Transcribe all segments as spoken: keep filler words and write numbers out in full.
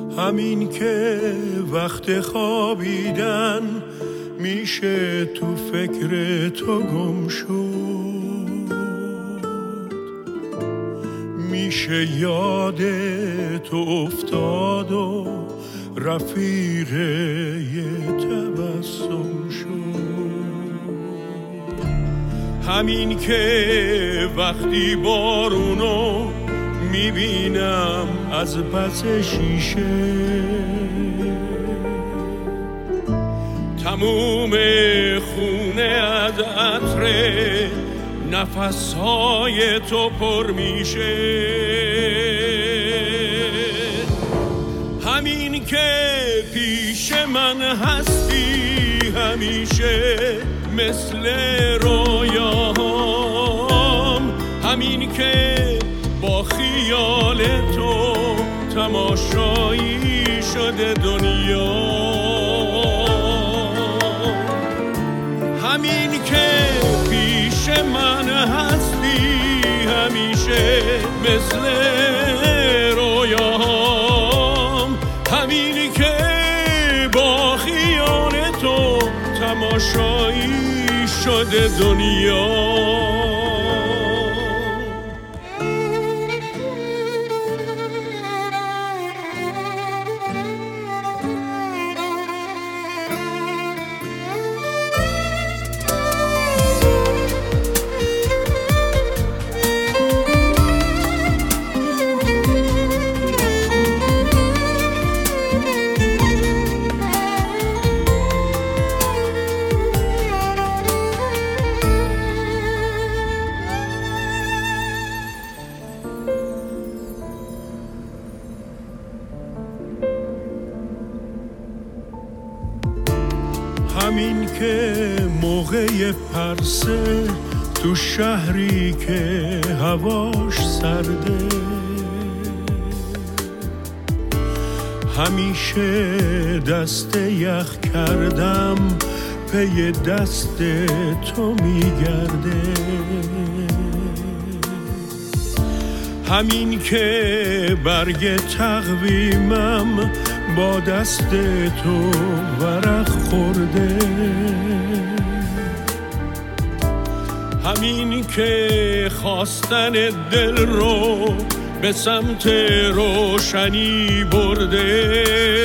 همین که وقت خوابیدن میشه تو فکر تو گم شد، میشه یاد تو افتاد و رفیق یه تبسم شد. همین که وقتی بارونو میبینم از پس شیشه، تموم خونه از عطر نفسهای تو پر میشه. همین که پیش من هستی همیشه مثل رویاهام، همین که با خیال تو تماشایی شده دنیا، همین که پیش من هستی همیشه مثل رویاهام، همین که با خیال تو تماشایی شده دنیا. همین که موقع پرسه تو شهری که هواش سرده، همیشه دست یخ کردم پی دست تو میگرده. همین که برگ تقویمم با دست تو ورق خورده، همین که خواستن دل رو به سمت روشنی برده،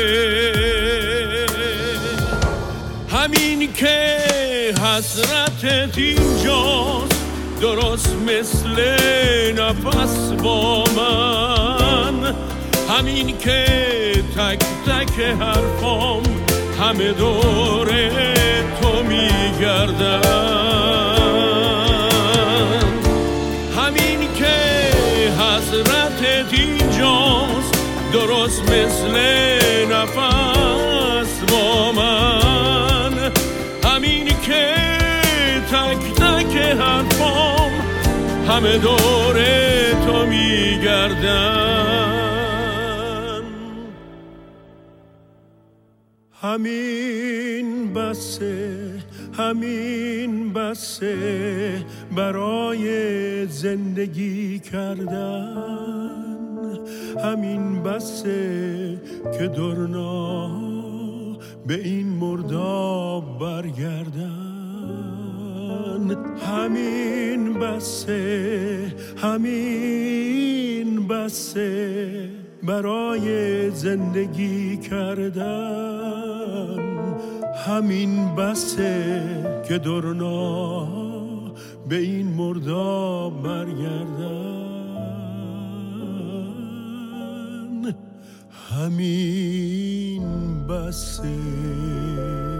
همین که حسرتت اینجاست درست مثل نفس با من، همین که تک تک حرفام همه دور تو میگردن، همین که حسرتت اینجاست درست مثل نفس با من، همین که تک تک حرفام همه دور تو میگردن. همین بسه همین بسه برای زندگی کردن، همین بسه که درنا به این مرداب برگردن، همین بسه همین بسه برای زندگی کردن، همین بسه که درنا به این مرداب برگردن، همین بسه.